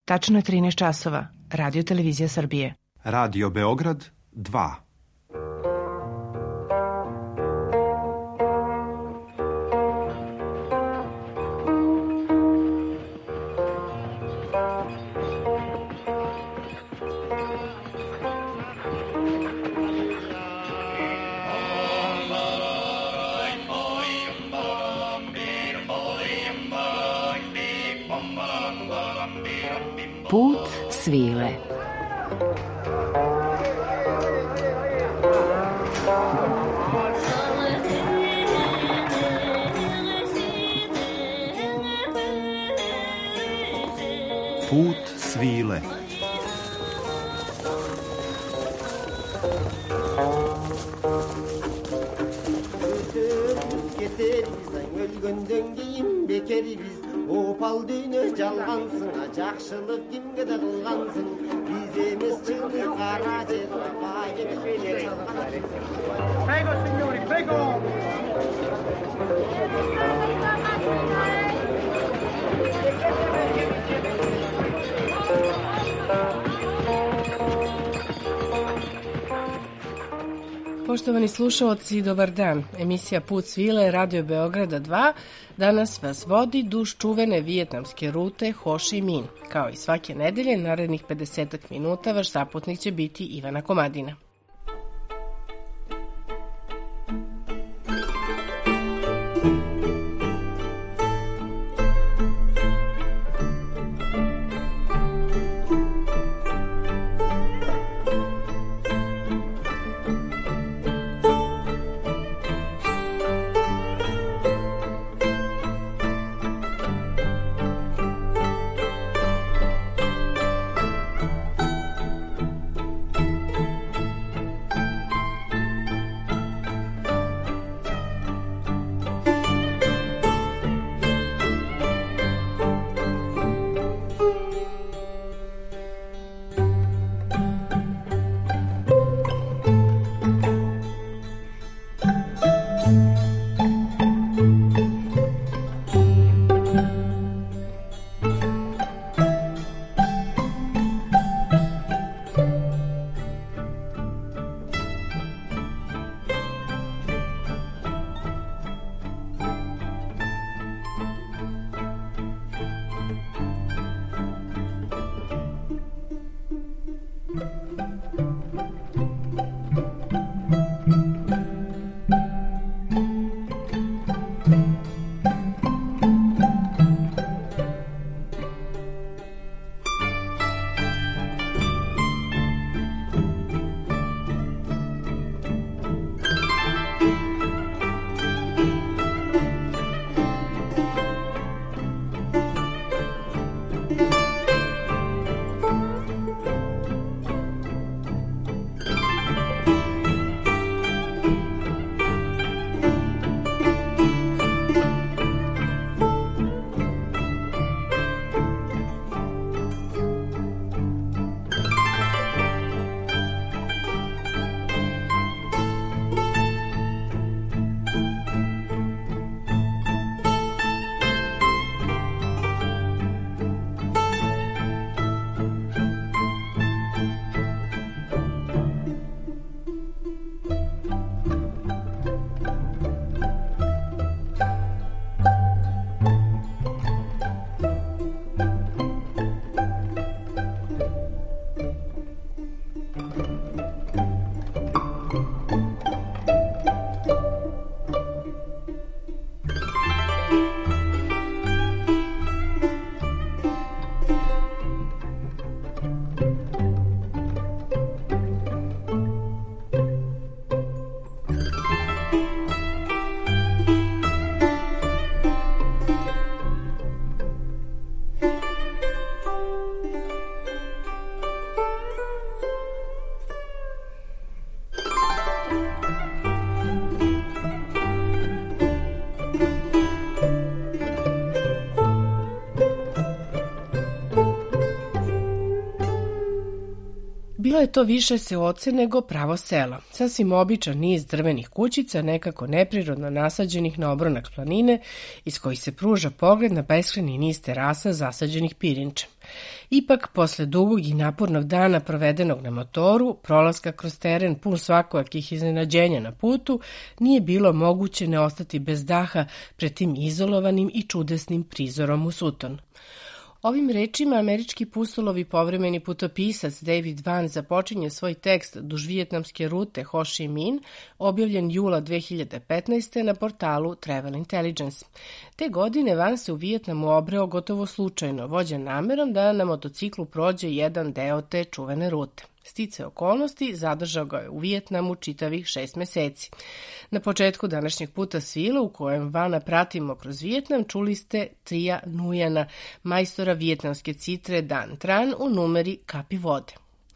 Tačno je 13 časova. Radio Televizija Srbije. Radio Beograd 2. Put svile. Put svile. Opal düğünü жалғансың, жақшылық кімге де қылғансың, біз емес жылы қара жер Prego, signori, prego! Poštovani slušaoci, dobar dan. Emisija Put svile, Radio Beograda 2, danas vas vodi duž čuvene vijetnamske rute Ho Chi Minh. Kao i svake nedelje, narednih 50 minuta vaš saputnik će biti Ivana Komadina. Bilo je to više seoce nego pravo selo. Sasvim običan niz drvenih kućica, nekako neprirodno nasađenih na obronak planine, iz kojih se pruža pogled na beskrajni niz terasa zasađenih pirinčem. Ipak, posle dugog i napornog dana provedenog na motoru, prolaska kroz teren pun svakojakih iznenađenja na putu, nije bilo moguće ne ostati bez daha pred tim izolovanim i čudesnim prizorom u Sutton. Ovim rečima američki pustolovi povremeni putopisac David Van započinje svoj tekst duž vijetnamske rute Ho Chi Minh, objavljen jula 2015. na portalu Travel Intelligence. Te godine Van se u Vijetnamu obreo gotovo slučajno, vođen namerom da na motociklu prođe jedan deo te čuvene rute. Stice okolnosti zadržao ga je u Vijetnamu čitavih 6 meseci. Na početku današnjeg puta svile u kojem Vana pratimo kroz Vijetnam čuli ste Trija Nujana, majstora vijetnamske citre Dan Tran u numeri Kapi vode.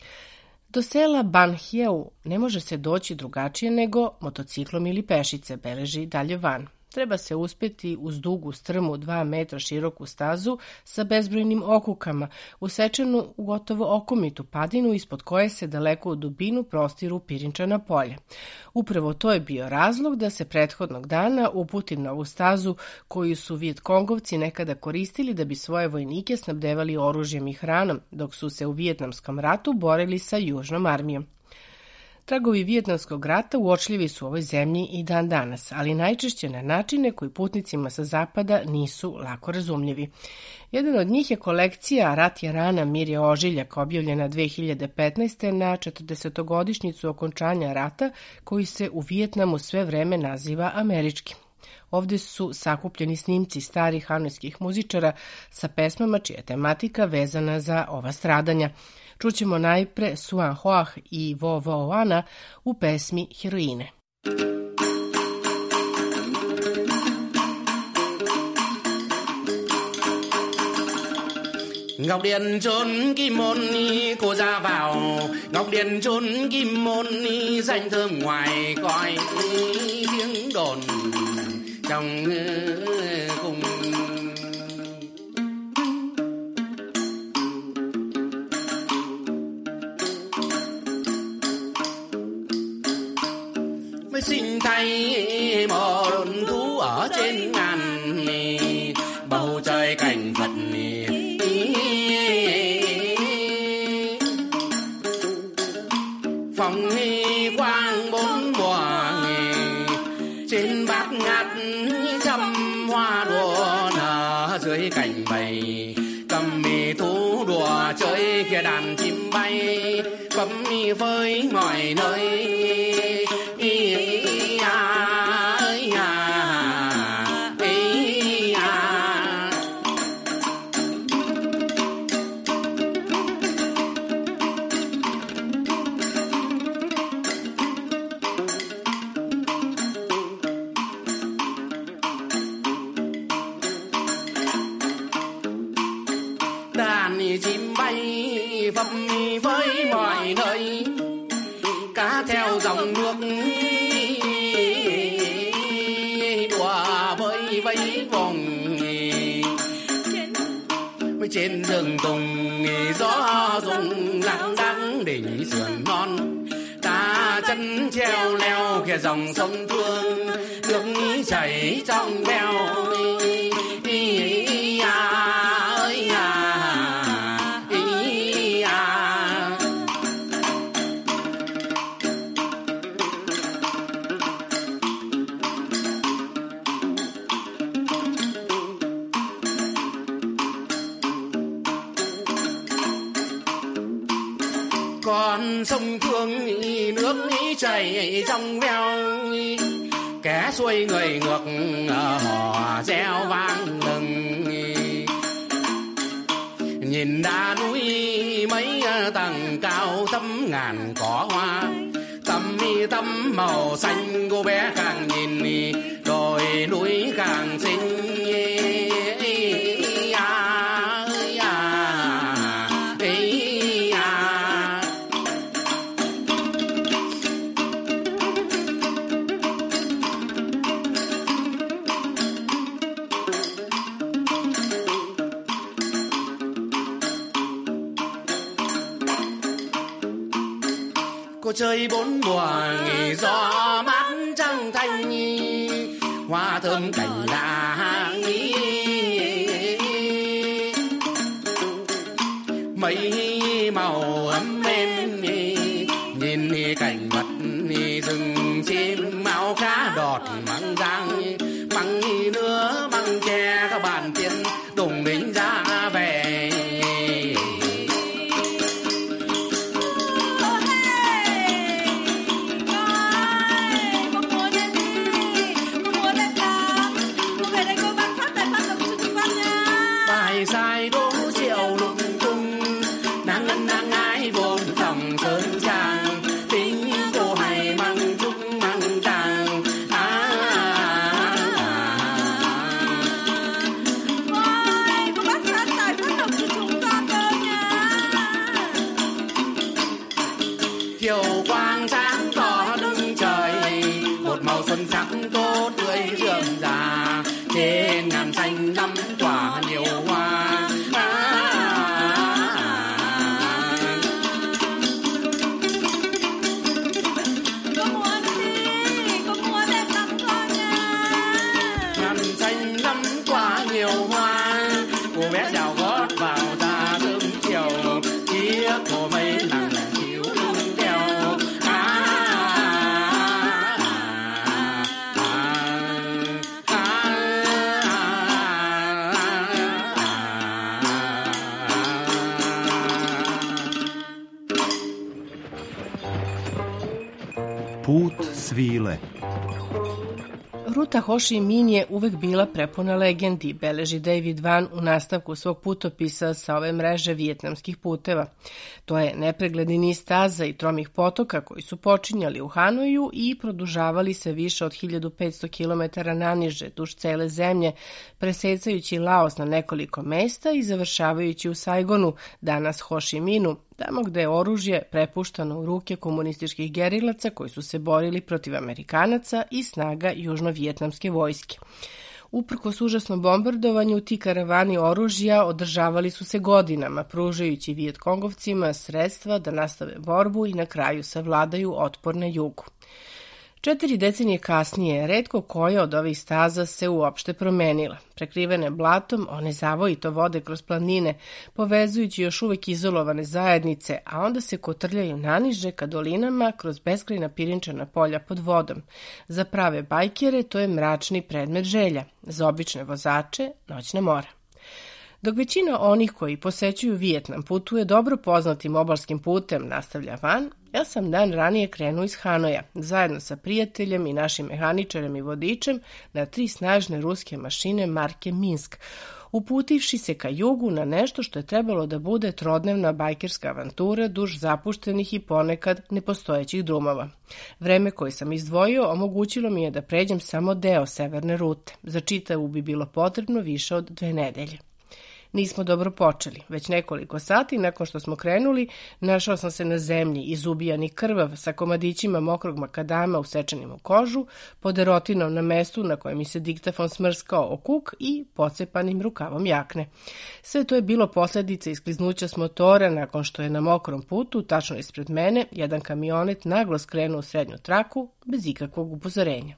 Do sela Ban Hieu ne može se doći drugačije nego motociklom ili pešice, beleži dalje Van. Treba se uspeti uz dugu strmu 2 metra široku stazu sa bezbrojnim okukama, usečenu u gotovo okomitu padinu ispod koje se daleko u dubinu prostiru pirinčana polja. Upravo to je bio razlog da se prethodnog dana uputim na ovu stazu koju su Vijetkongovci nekada koristili da bi svoje vojnike snabdevali oružjem i hranom, dok su se u Vijetnamskom ratu borili sa Južnom armijom. Tragovi Vijetnamskog rata uočljivi su u ovoj zemlji i dan danas, ali najčešće na načine koji putnicima sa zapada nisu lako razumljivi. Jedan od njih je kolekcija Rat je rana, mir je ožiljak, objavljena 2015. na 40-godišnjicu okončanja rata, koji se u Vijetnamu sve vreme naziva američkim. Ovde su sakupljeni snimci starih hanojskih muzičara sa pesmama čija je tematika vezana za ova stradanja. Čućemo najpre Suan Hoah i Vo Vo Wana u pesmi Heroine. Ngọc Điện trốn kim môn cô ra vào, Ngọc Điện trốn kim môn danh thơm ngoài coi tiếng đồn trong cung. Mới sinh thay một thú ở trên ngàn, bầu trời cảnh vật phòng quang bốn mùa, trên bát ngát trăm hoa đua nở dưới cành bày, cầm mì thú đùa chơi kia đàn chim bay, cấm mi với mọi nơi. Chim bay vấp với mọi nơi, cá theo dòng nước đùa với vẫy vùng, trên rừng tùng gió rung răng đắng đỉnh sườn non, ta chân treo leo kìa dòng sông Thương, nước chảy trong veo. Con sông Thương nước chảy trong veo, kẻ xuôi người ngược hò reo vang lừng, nhìn đá núi mấy tầng cao tấm ngàn cỏ hoa, tấm màu xanh cô bé càng nhìn đồi núi càng xinh. của trời bốn mùa gió mát trăng thanh hoa thơm cảnh lạ mấy màu ấm êm nhìn cảnh vật rừng chim máu cá đọt măng giang măng nữa măng tre các bạn tiên đồng binh ra về. Sai đố chiều lung tung nắng ngân nắng ái vốn dòng sơn trang tính cô hay măng trúc măng tràng ôi cô bác phát tài phát lộc cho chúng con cơ nha. chiều quang sáng tỏ lưng trời một màu xuân sắc tốt tươi rượm rà trên ngàn xanh năm quả nhiều hoa. Put svile. Ruta Ho Chi Minh je uvek bila prepuna legendi, beleži David Van u nastavku svog putopisa sa ove mreže vijetnamskih puteva. To je nepregledni niz staza i tromih potoka koji su počinjali u Hanoju i produžavali se više od 1500 km naniže duž cele zemlje, presecajući Laos na nekoliko mesta i završavajući u Saigonu, danas Ho Chi Minhu, tamo gde je oružje prepuštano u ruke komunističkih gerilaca koji su se borili protiv Amerikanaca i snaga južno-vijetnamske vojske. Uprkos užasnom bombardovanju, ti karavani oružja održavali su se godinama, pružajući Vijetkongovcima sredstva da nastave borbu i na kraju savladaju otpor na jugu. 4 decenije kasnije, retko koja od ovih staza se uopšte promenila. Prekrivene blatom, one zavojito vode kroz planine, povezujući još uvek izolovane zajednice, a onda se kotrljaju naniže ka dolinama kroz beskrajna pirinčana polja pod vodom. Za prave bajkere to je mračni predmet želja, za obične vozače noćna mora. Dok većina onih koji posećuju Vijetnam putuje dobro poznatim obalskim putem, nastavlja Van, ja sam dan ranije krenuo iz Hanoja, zajedno sa prijateljem i našim mehaničarem i vodičem na 3 snažne ruske mašine marke Minsk, uputivši se ka jugu na nešto što je trebalo da bude trodnevna bajkerska avantura duž zapuštenih i ponekad nepostojećih drumova. Vreme koje sam izdvojio omogućilo mi je da pređem samo deo severne rute. Za čitavu bi bilo potrebno više od 2 nedelje. Nismo dobro počeli. Već nekoliko sati nakon što smo krenuli, našao sam se na zemlji, izubijan i krvav, sa komadićima mokrog makadama usečenim u kožu, pod erotinom na mestu na kojem mi se diktafon smrskao o kuk i pocepanim rukavom jakne. Sve to je bilo posljedica iskliznuća s motora nakon što je na mokrom putu, tačno ispred mene, jedan kamionet naglo skrenuo u srednju traku, bez ikakvog upozorenja.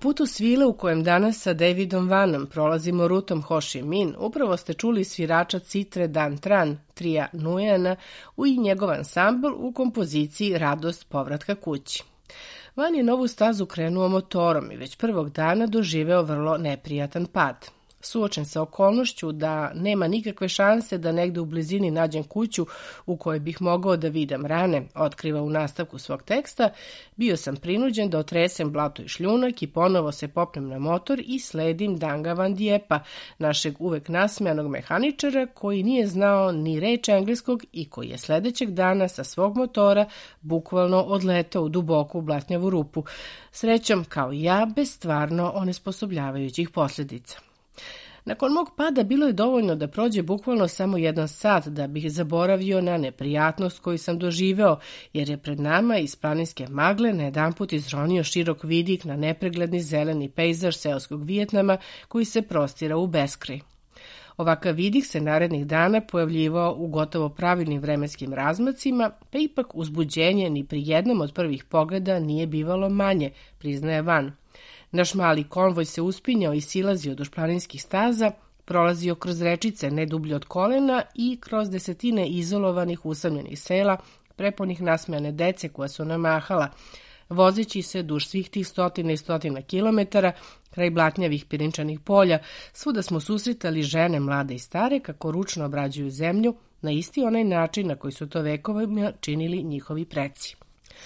putu svile u kojem danas sa Davidom Vanom prolazimo rutom Ho Chi Minh, upravo ste čuli svirača citre Dan Tran, trija Nujana, i njegov ansambl u kompoziciji Radost povratka kući. Van je novu stazu krenuo motorom i već prvog dana doživeo vrlo neprijatan pad. Suočen sa okolnošću da nema nikakve šanse da negde u blizini nađem kuću u kojoj bih mogao da vidim rane, otkriva u nastavku svog teksta, bio sam prinuđen da otresem blato i šljunak i ponovo se popnem na motor i sledim Danga Van Diepa, našeg uvek nasmejanog mehaničara koji nije znao ni reč engleskog i koji je sledećeg dana sa svog motora bukvalno odletao u duboku blatnjavu rupu, srećom kao i ja bez stvarno onesposobljavajućih posljedica. Nakon mog pada bilo je dovoljno da prođe bukvalno samo 1 sat da bih zaboravio na neprijatnost koju sam doživeo, jer je pred nama iz planinske magle najedanput izronio širok vidik na nepregledni zeleni pejzaž seoskog Vijetnama koji se prostira u beskraj. Ovakav vidik se narednih dana pojavljivao u gotovo pravilnim vremenskim razmacima, pa ipak uzbuđenje ni pri jednom od prvih pogleda nije bivalo manje, priznaje Van. Naš mali konvoj se uspinjao i silazio duž planinskih staza, prolazio kroz rečice ne dublje od kolena i kroz desetine izolovanih usamljenih sela, prepunih nasmejane dece koja su namahala. Vozeći se duž svih tih stotina i stotina kilometara, kraj blatnjavih pirinčanih polja, svuda smo susretali žene mlade i stare kako ručno obrađuju zemlju na isti onaj način na koji su to vekovima činili njihovi preci.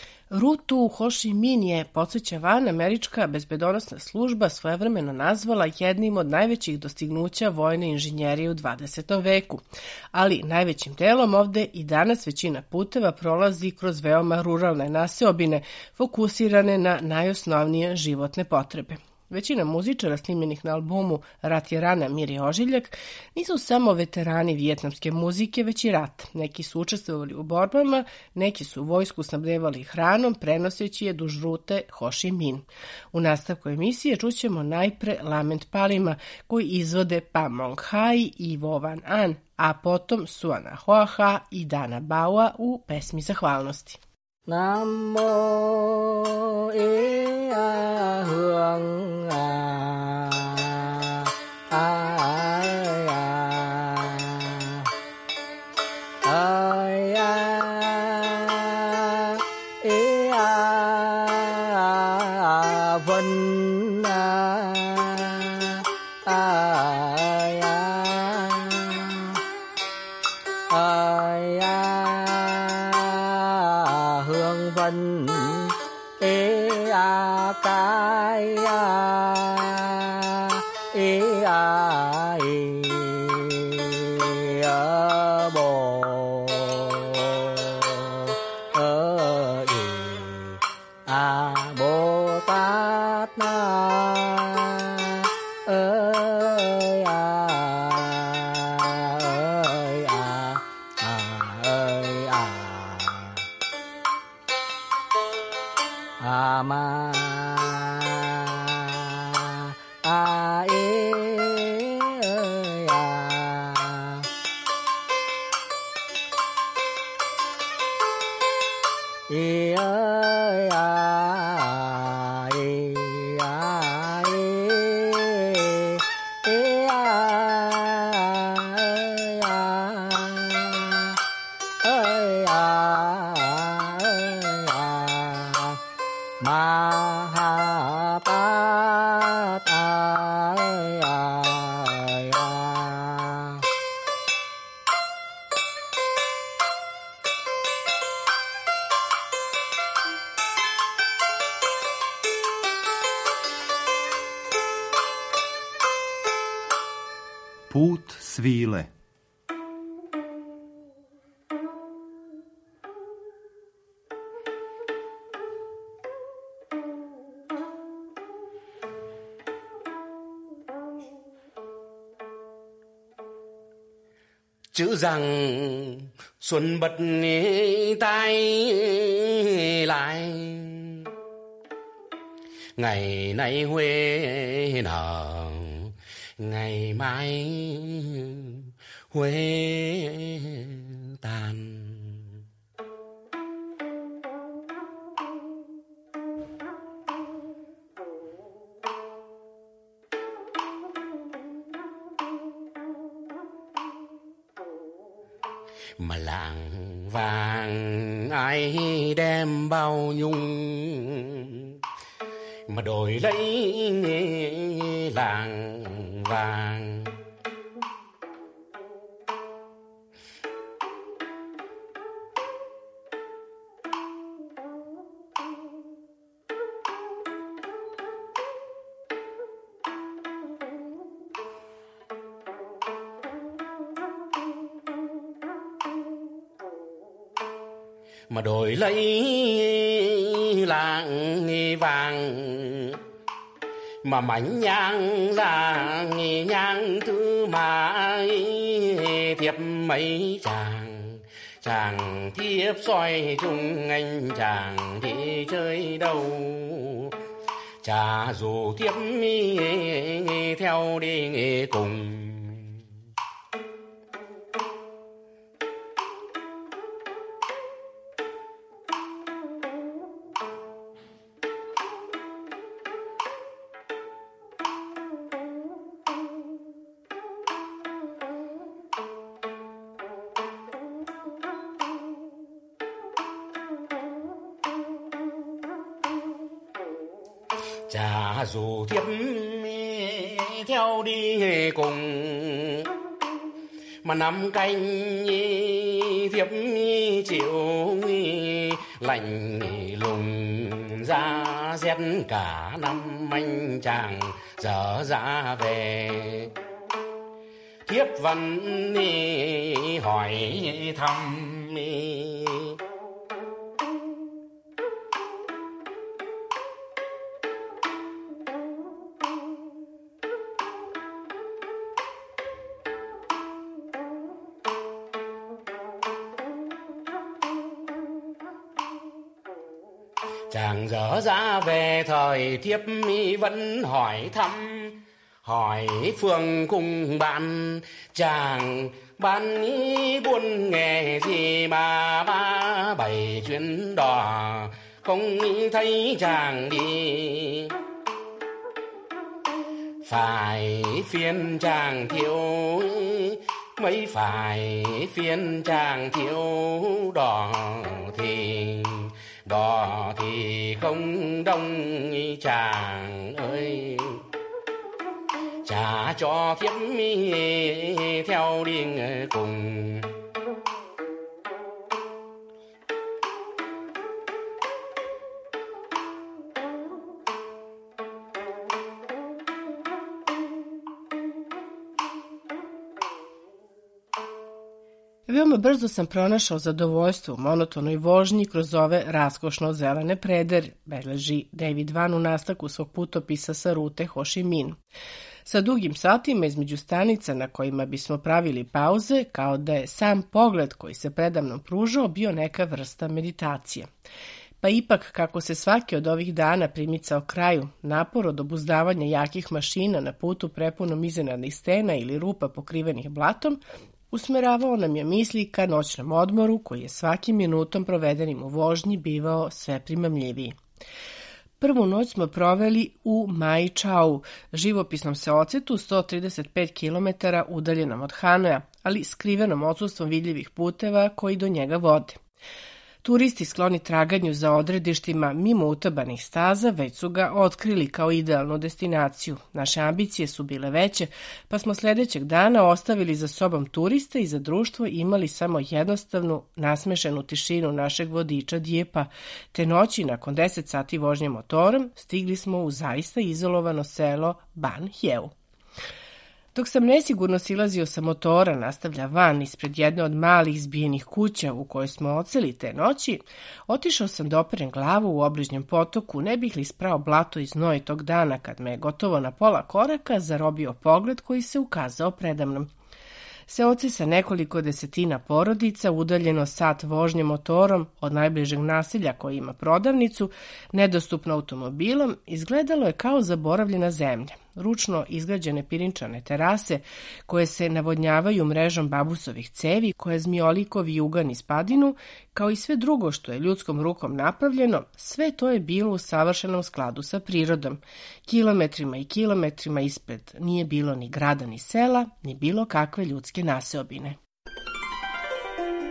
Rutu Ho Chi Minh je, podsjeća Van, američka bezbedonosna služba svojevremeno nazvala jednim od najvećih dostignuća vojne inženjerije u 20. veku. Ali najvećim delom ovde i danas većina puteva prolazi kroz veoma ruralne naseobine, fokusirane na najosnovnije životne potrebe. Većina muzičara snimljenih na albumu Rat je rana, mir je ožiljak nisu samo veterani vijetnamske muzike, već i rat. Neki su učestvovali u borbama, neki su vojsku snabdevali hranom, prenoseći je duž rute Ho Chi Minh. U nastavku emisije čućemo najpre Lament Palima, koji izvode Pa Mong Hai i Vo Van An, a potom Suana Hoa Ha i Dana Baua u pesmi Zahvalnosti. Nam mô Ê A Hương A A Ê A Vân Hương Vân Ê A Cái Ê A Bồ A Bồ Tát ơi a ơi a ơi a ma a ê ơi a ê ơi a ê a ê a ơi a ma ha ta ta ơi a Put svile. chữ rằng xuân bật tay lại, ngày nay Huế nở, ngày mai Huế tàn. Mà làng vàng ai đem bao nhung, mà đổi lấy làng vàng. Mà đổi lấy làng vàng, mà mảnh nhang là nhang thứ mà thiệp mấy chàng thiếp soi chung anh chàng thì chơi đâu. Chả dù thiếp theo đi cùng. Chả dù thiếp theo đi cùng, mà nắm canh thiếp chịu lạnh lùng ra rét cả năm. Anh chàng dở ra về, thiếp vẫn hỏi thăm. Chàng dở ra về thời thiếp vẫn hỏi thăm, hỏi phương cùng bạn. Chàng ban buôn nghề gì mà ba bảy chuyến đò không thấy chàng đi. Phải phiên chàng thiếu mấy, phải phiên chàng thiếu đò thì không đông chàng ơi. Chả cho thiếp theo đi cùng. Veoma brzo sam pronašao zadovoljstvo u monotonoj vožnji kroz ove raskošno zelene predere, beleži David Van u nastavku svog putopisa sa rute Ho Chi Minh. Sa dugim satima između stanica na kojima bismo pravili pauze, kao da je sam pogled koji se predamnom pružao bio neka vrsta meditacije. Pa ipak, kako se svaki od ovih dana primicao kraju, napor od obuzdavanja jakih mašina na putu prepunom iznenadnih stena ili rupa pokrivenih blatom, usmeravao nam je misli ka noćnom odmoru koji je svakim minutom provedenim u vožnji bivao sve primamljiviji. Prvu noć smo proveli u Mai Chau, živopisnom seocetu 135 km udaljenom od Hanoja, ali skrivenom odsustvom vidljivih puteva koji do njega vode. Turisti skloni traganju za odredištima mimo utabanih staza već su ga otkrili kao idealnu destinaciju. Naše ambicije su bile veće, pa smo sljedećeg dana ostavili za sobom turiste i za društvo imali samo jednostavnu, nasmešenu tišinu našeg vodiča Djepa, te noći nakon 10 sati vožnje motorom stigli smo u zaista izolovano selo Ban Hieu. Dok sam nesigurno silazio sa motora, nastavlja Van, ispred jedne od malih zbijenih kuća u kojoj smo odseli te noći, otišao sam da operem glavu u obližnjem potoku, ne bih li sprao blato i znoj tog dana kad me je gotovo na pola koraka zarobio pogled koji se ukazao predamnom. Seoci sa nekoliko desetina porodica, udaljeno sat vožnje motorom od najbližeg naselja koji ima prodavnicu, nedostupno automobilom, izgledalo je kao zaboravljena zemlja. Ručno izgrađene pirinčane terase koje se navodnjavaju mrežom babusovih cevi koje zmioliko vijugan iz padinu, kao i sve drugo što je ljudskom rukom napravljeno, sve to je bilo u savršenom skladu sa prirodom. Kilometrima i kilometrima ispred nije bilo ni grada ni sela, ni bilo kakve ljudske naseobine.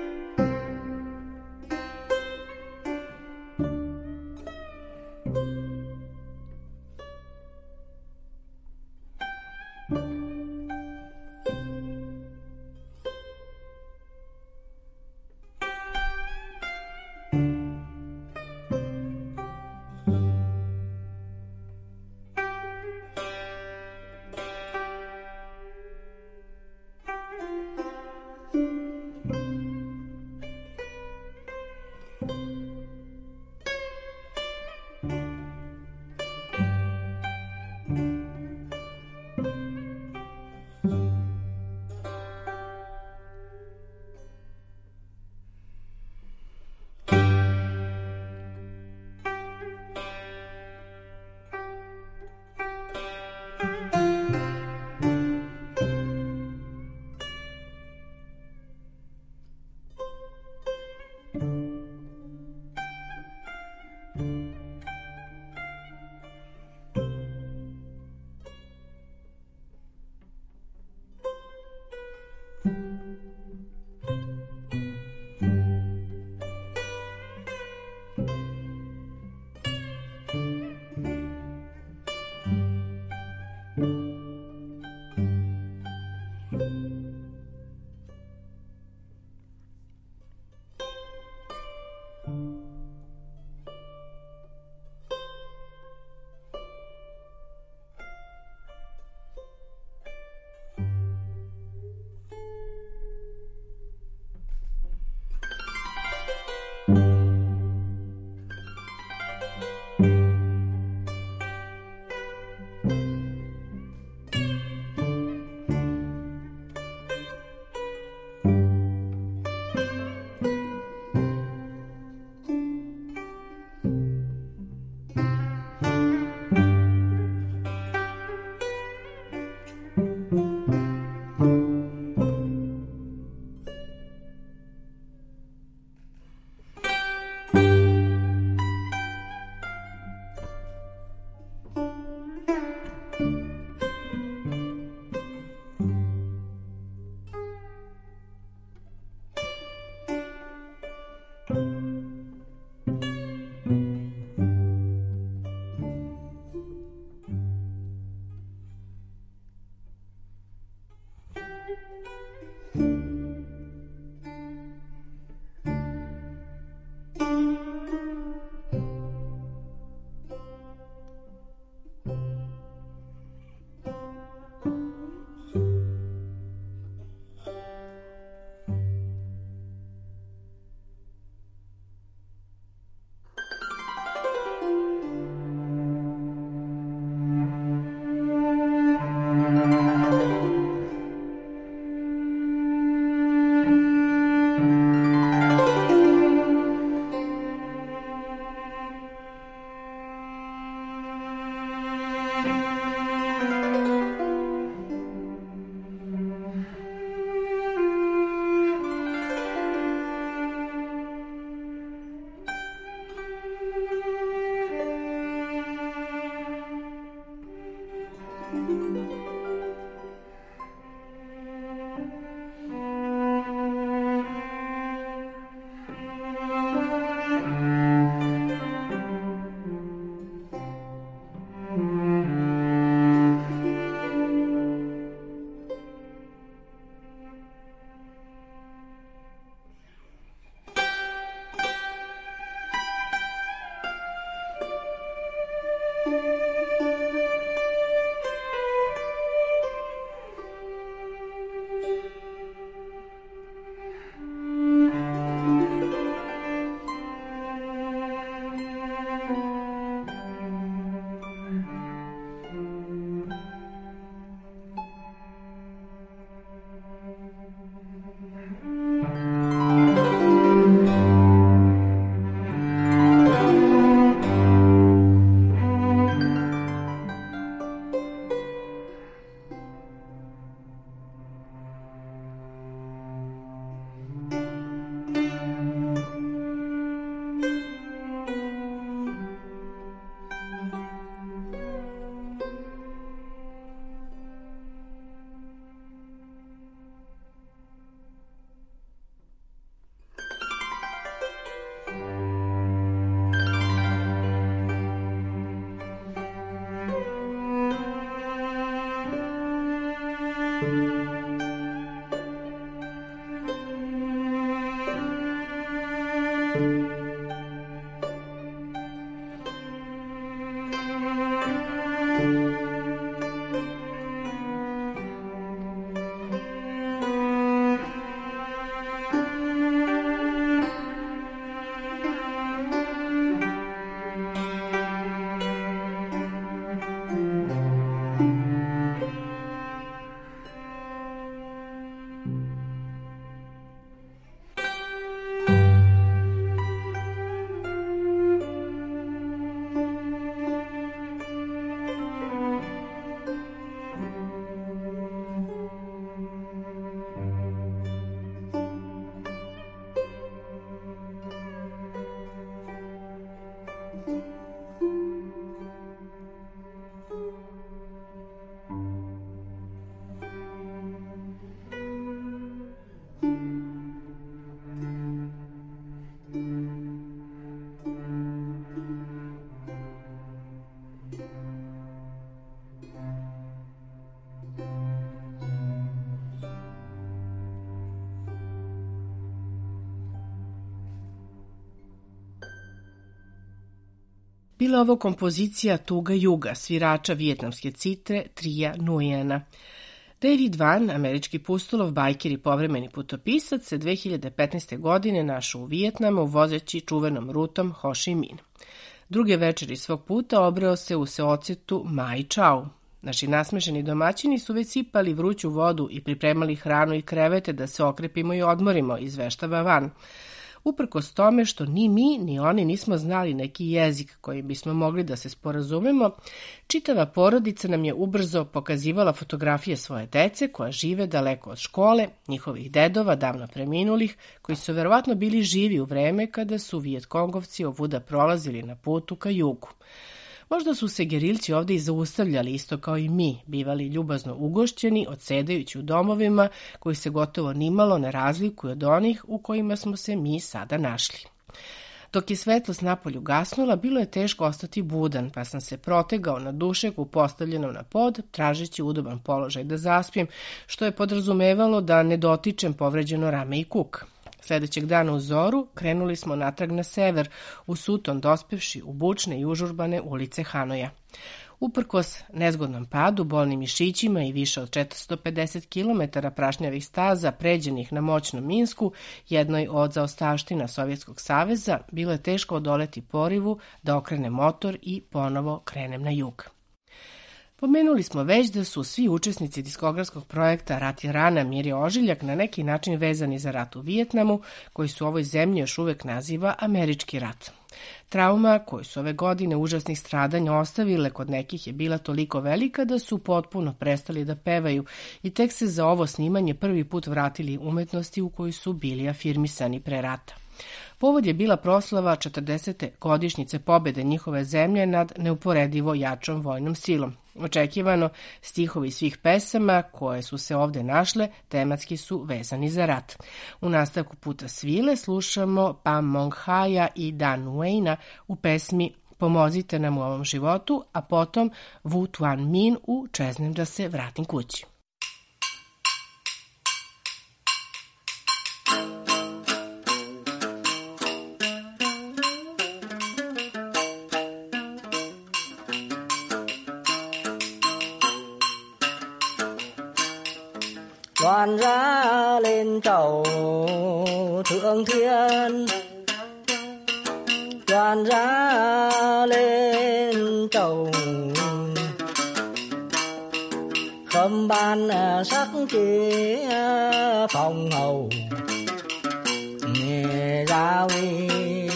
Bila ovo kompozicija Tuga Juga, svirača vijetnamske citre Trija Nguyena. David Van, američki pustolov, bajker i povremeni putopisac, se 2015. godine našao u Vijetnamu vozeći čuvenom rutom Ho Chi Minh. Druge večeri svog puta obreo se u seocetu Mai Chau. Naši nasmešeni domaćini su već sipali vruću vodu i pripremali hranu i krevete da se okrepimo i odmorimo, izveštava Van. Uprkos tome što ni mi, ni oni nismo znali neki jezik kojim bismo mogli da se sporazumemo, čitava porodica nam je ubrzo pokazivala fotografije svoje dece koja žive daleko od škole, njihovih dedova, davno preminulih, koji su verovatno bili živi u vreme kada su Vijetkongovci ovuda prolazili na putu ka jugu. Možda su se gerilci ovde i zaustavljali isto kao i mi, bivali ljubazno ugošćeni, odsedajući u domovima koji se gotovo nimalo ne razlikuju od onih u kojima smo se mi sada našli. Dok je svetlost napolju gasnula, bilo je teško ostati budan, pa sam se protegao na dušeku postavljenom na pod, tražeći udoban položaj da zaspijem, što je podrazumevalo da ne dotičem povređeno rame i kuk. Sledećeg dana u zoru krenuli smo natrag na sever, u suton dospevši u bučne i užurbane ulice Hanoja. Uprkos nezgodnom padu, bolnim mišićima i više od 450 km prašnjavih staza pređenih na moćnom Minsku, jednoj od zaostavština Sovjetskog saveza, bilo je teško odoleti porivu da okrenem motor i ponovo krenem na jug. Pomenuli smo već da su svi učesnici diskografskog projekta Rat je rana, mir je ožiljak na neki način vezani za rat u Vijetnamu, koji se u ovoj zemlji još uvek naziva američki rat. Trauma koju su ove godine užasnih stradanja ostavile kod nekih je bila toliko velika da su potpuno prestali da pevaju i tek se za ovo snimanje prvi put vratili umetnosti u kojoj su bili afirmisani pre rata. Povod je bila proslava 40. godišnjice pobede njihove zemlje nad neuporedivo jačom vojnom silom. Očekivano, stihovi svih pesama koje su se ovde našle tematski su vezani za rat. U nastavku Puta svile slušamo Pam Mong Haja i Dan Nguyena u pesmi Pomozite nam u ovom životu, a potom Vu Tuan Min u Čeznem da se vratim kući. Đoàn ra lên chầu thượng thiên, đoàn ra lên chầu khâm ban sắc chỉ phòng hầu nghe ra uy.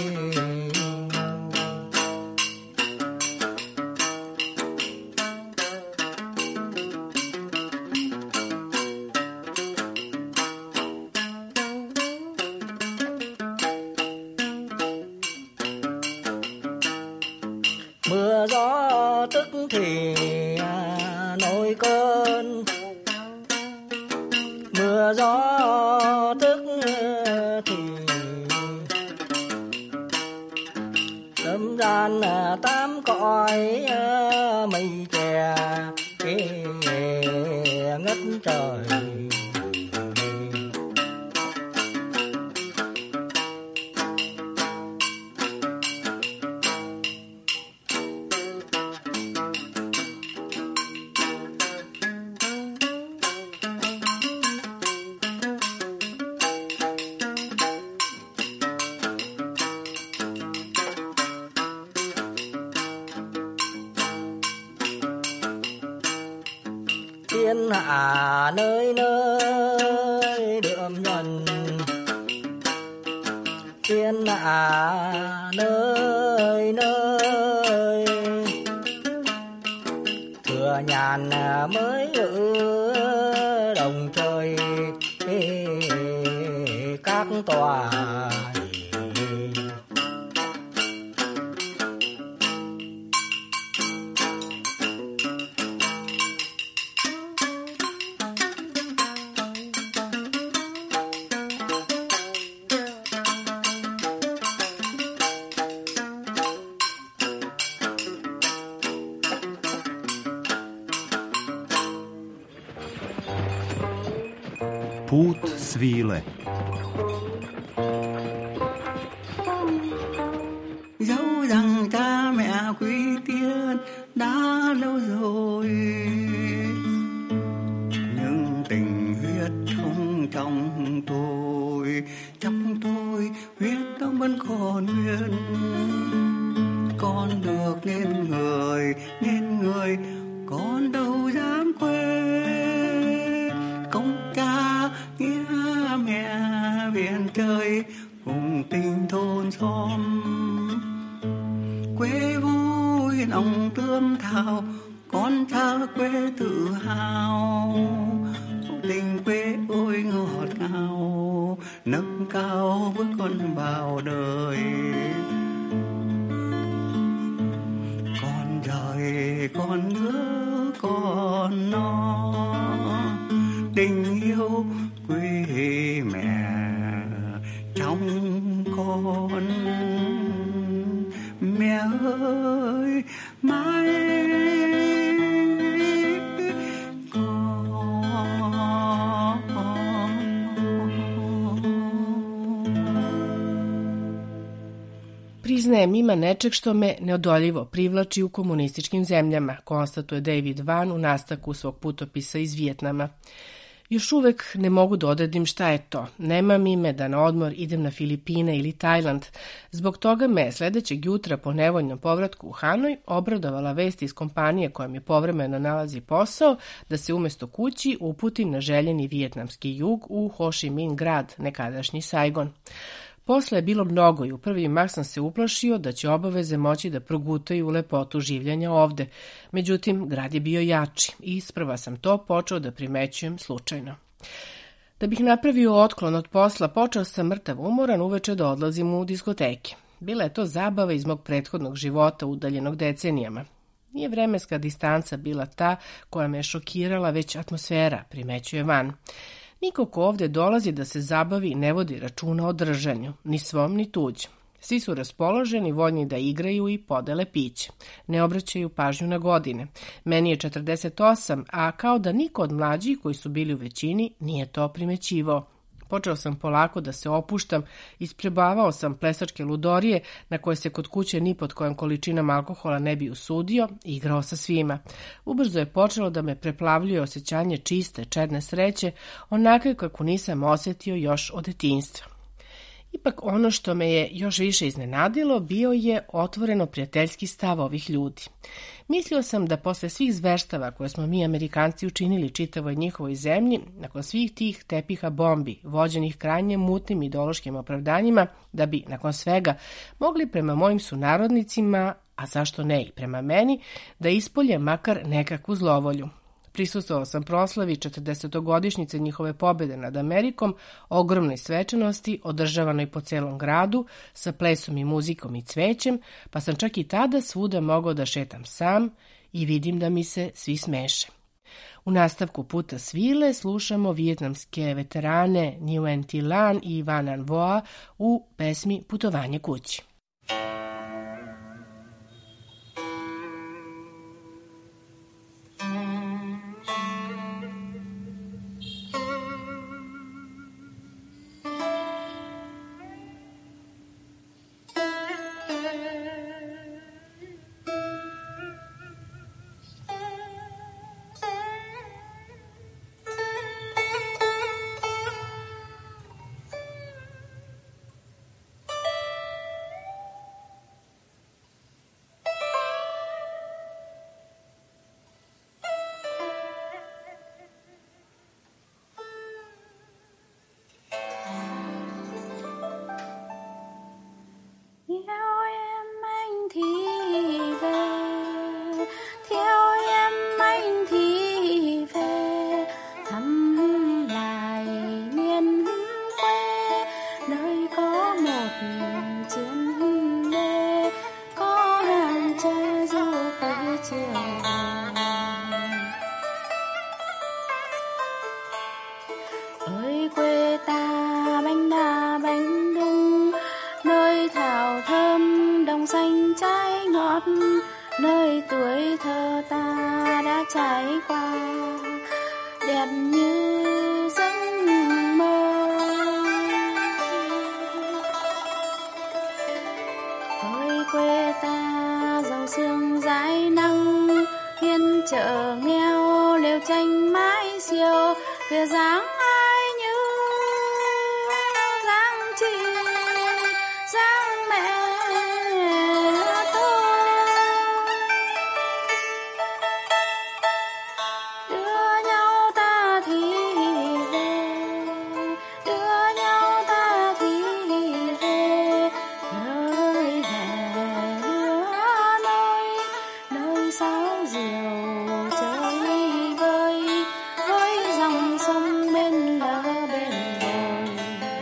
Mưa gió tức thì nổi cơn, mưa gió tức thì lâm gian tám cõi mây chè ngân đất trời. Thiên hạ nơi nơi đượm nhuần, thiên hạ nơi nơi thừa nhàn mới ở đồng trời các tòa. Put svile. Dẫu rằng cha mẹ quý tiên đã lâu rồi, nhưng tình huyết không trong tôi huyết nó vẫn còn nguyên. Con được nên người con đâu dám quên công cha nghĩa mẹ biển trời cùng tình thôn xóm. Quê vui lòng tươm thào, con cha quê tự hào. Tình quê ôi ngọt ngào, nâng cao bước con vào đời. Con rời con nhớ con nó, tình yêu quê mẹ trong con. Mẹ ơi mãi Priznajem, ima nečeg što me neodoljivo privlači u komunističkim zemljama, konstatuje David Van u nastavku svog putopisa iz Vijetnama. Još uvek ne mogu da odredim šta je to. Nemam ime da na odmor idem na Filipine ili Tajland. Zbog toga me sledećeg jutra po nevoljnom povratku u Hanoj obradovala vest iz kompanije koja mi povremeno nalazi posao da se umesto kući uputim na željeni vijetnamski jug u Ho Chi Minh grad, nekadašnji Saigon. Posle je bilo mnogo i u prvi mah sam se uplašio da će obaveze moći da progutaju lepotu življenja ovde. Međutim, grad je bio jači i isprva sam to počeo da primećujem slučajno. Da bih napravio otklon od posla, počeo sam mrtav umoran uveče da odlazim u diskoteke. Bila je to zabava iz mog prethodnog života udaljenog decenijama. Nije vremenska distanca bila ta koja me je šokirala, već atmosfera, primećuje Van. Niko ko ovde dolazi da se zabavi ne vodi računa o držanju, ni svom ni tuđem. Svi su raspoloženi, voljni da igraju i podele piće. Ne obraćaju pažnju na godine. Meni je 48, a kao da niko od mlađih koji su bili u većini nije to primećivao. Počeo sam polako da se opuštam, isprebavao sam plesačke ludorije na koje se kod kuće ni pod kojom količinom alkohola ne bi usudio i igrao sa svima. Ubrzo je počelo da me preplavljuje osjećanje čiste, čedne sreće, onakve kako nisam osetio još od detinjstva. Ipak ono što me je još više iznenadilo bio je otvoreno prijateljski stav ovih ljudi. Mislio sam da posle svih zverstava koje smo mi Amerikanci učinili čitavoj njihovoj zemlji, nakon svih tih tepiha bombi, vođenih krajnje mutnim ideološkim opravdanjima, da bi nakon svega mogli prema mojim sunarodnicima, a zašto ne i prema meni, da ispolje makar nekakvu zlovolju. Prisustvovao sam proslavi 40-godišnjice njihove pobjede nad Amerikom, ogromnoj svečanosti, održavanoj po celom gradu, sa plesom i muzikom i cvećem, pa sam čak i tada svuda mogao da šetam sam i vidim da mi se svi smeše. U nastavku puta svile slušamo vijetnamske veterane Nguyen Thi Lan i Van An Voa u pesmi Putovanje kući. Ơi quê ta bánh đa bánh đung, nơi thảo thơm đồng xanh trái ngọt, nơi tuổi thơ ta đã trải qua, đẹp như giấc mơ. Ơi quê ta giàu sương dãi nắng, hiên chợ nghèo lều tranh mái xiêu, kia dáng ai như dáng chị dáng mẹ tôi. Đưa nhau ta thì về, đưa nhau ta thì về, nơi hè lứa nơi sáo diều chơi vơi với dòng sông bên lỡ bên đồi.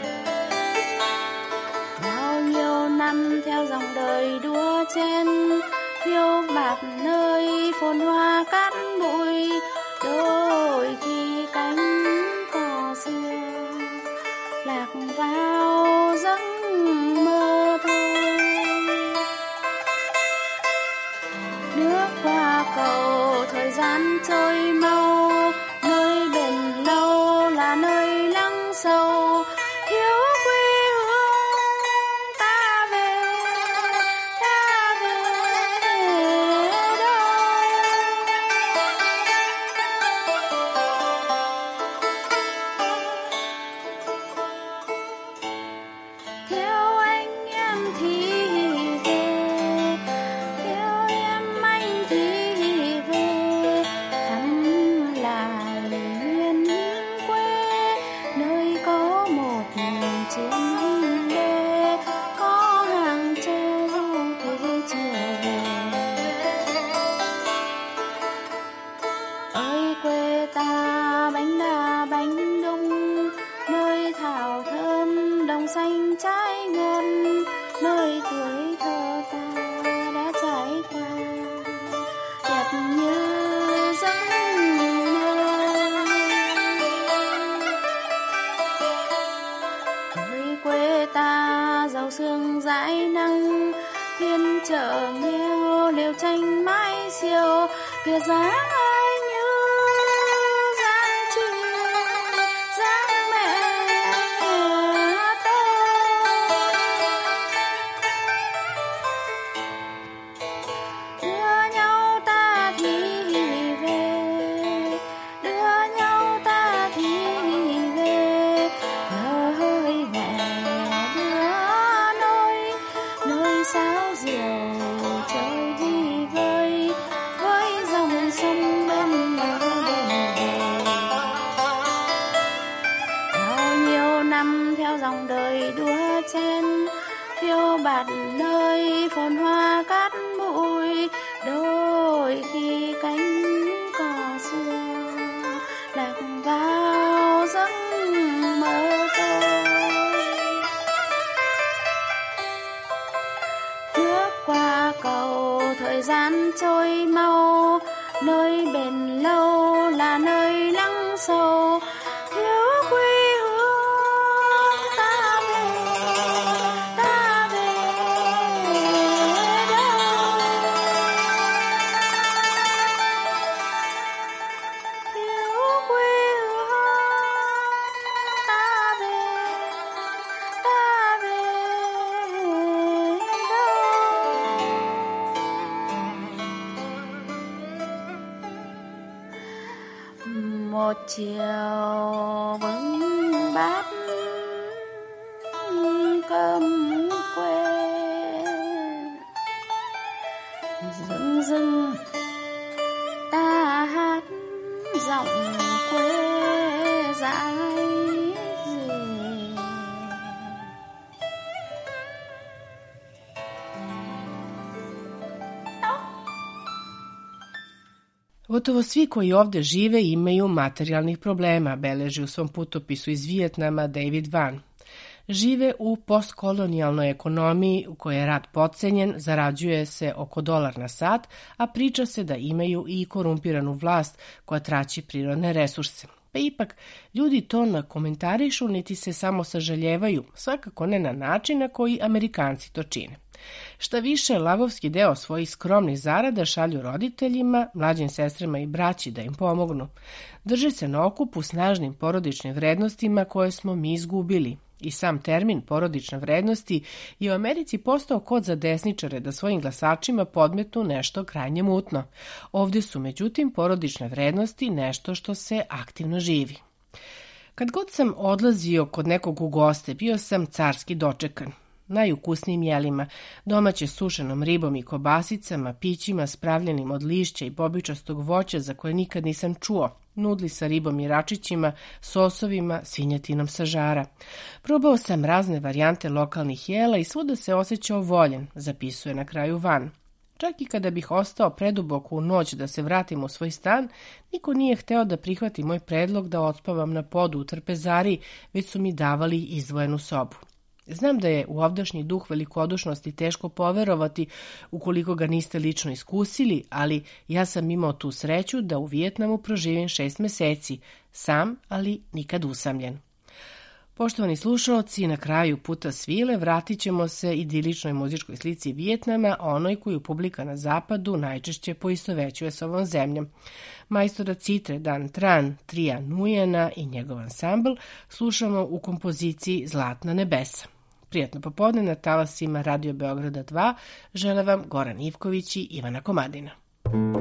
Bao nhiêu năm theo dòng đời đua chen, phiêu bạt nơi phồn hoa cát bụi, đôi khi cánh cò xưa lạc vào giấc mơ thôi. Nước qua cầu thời gian trôi mau, nơi bền lâu là nơi lắng sâu, thiếu quê hương ta về đâu. Theo anh em thì về, theo em anh thì về, thăm lại miền quê, nơi có một chiến đê, có hàng tre rau thế chiều về. Ơi quê ta bánh đa bánh đung, nơi thảo thơm đồng xanh trái ngon, nơi tuổi thơ ta đã trải qua, đẹp như giấc mơ. Ơi quê ta giàu sương dãi nắng, phiên chợ nghèo lều tranh mái xiêu, kia dáng ai như dáng chị dáng mẹ tôi. Đưa nhau ta thì về, đưa nhau ta thì về, nơi hè đưa nơi sáo diều chơi đi vơi với dòng sông bên bờ bên bờ. Bao nhiêu năm theo dòng đời đua chen, phiêu bạt nơi phồn hoa cát bụi, đôi khi cánh cò xưa lạc vào giấc mơ tôi. Nước qua cầu thời gian trôi mau, nơi bền lâu là nơi lắng sâu, thiếu quê hương ta về đâu. Thiếu quê hương ta về đâu. Một chiều bưng bát cơm quê, dưng dưng ta hát giọng quê dãi gì. Gotovo svi koji ovde žive imaju materijalnih problema, beleži u svom putopisu iz Vijetnama David Van. Žive u postkolonijalnoj ekonomiji u kojoj je rad potcenjen, zarađuje se oko $1 na sat, a priča se da imaju i korumpiranu vlast koja traći prirodne resurse. Pa ipak, ljudi to ne komentarišu niti se samo sažaljevaju, svakako ne na način na koji Amerikanci to čine. Šta više, lavovski deo svojih skromnih zarada šalju roditeljima, mlađim sestrama i braći da im pomognu. Drže se na okupu snažnim porodičnim vrednostima koje smo mi izgubili. I sam termin porodične vrednosti je u Americi postao kod za desničare da svojim glasačima podmetnu nešto krajnje mutno. Ovdje su međutim porodične vrednosti nešto što se aktivno živi. Kad god sam odlazio kod nekog u goste, bio sam carski dočekan. Najukusnijim jelima, domaće sušenom ribom i kobasicama, pićima spravljenim od lišća i bobičastog voća za koje nikad nisam čuo, nudli sa ribom i račićima, sosovima, svinjetinom sa žara. Probao sam razne varijante lokalnih jela i svuda se osjećao voljen, zapisuje na kraju Van. Čak i kada bih ostao preduboko u noć da se vratim u svoj stan, niko nije hteo da prihvati moj predlog da odspavam na podu u trpezariji, već su mi davali izdvojenu sobu. Znam da je u ovdašnji duh velikodušnosti teško poverovati ukoliko ga niste lično iskusili, ali ja sam imao tu sreću da u Vijetnamu proživim 6 meseci, sam, ali nikad usamljen. Poštovani slušalci, na kraju puta svile vratit ćemo se idiličnoj muzičkoj slici Vijetnama, onoj koju publika na zapadu najčešće poistovećuje s ovom zemljom. Majstora citre Dan Tran, Trija Nujena i njegov ansambl slušamo u kompoziciji Zlatna nebesa. Prijatno popodne na talasima Radio Beograda 2 žele vam Goran Ivković i Ivana Komadina.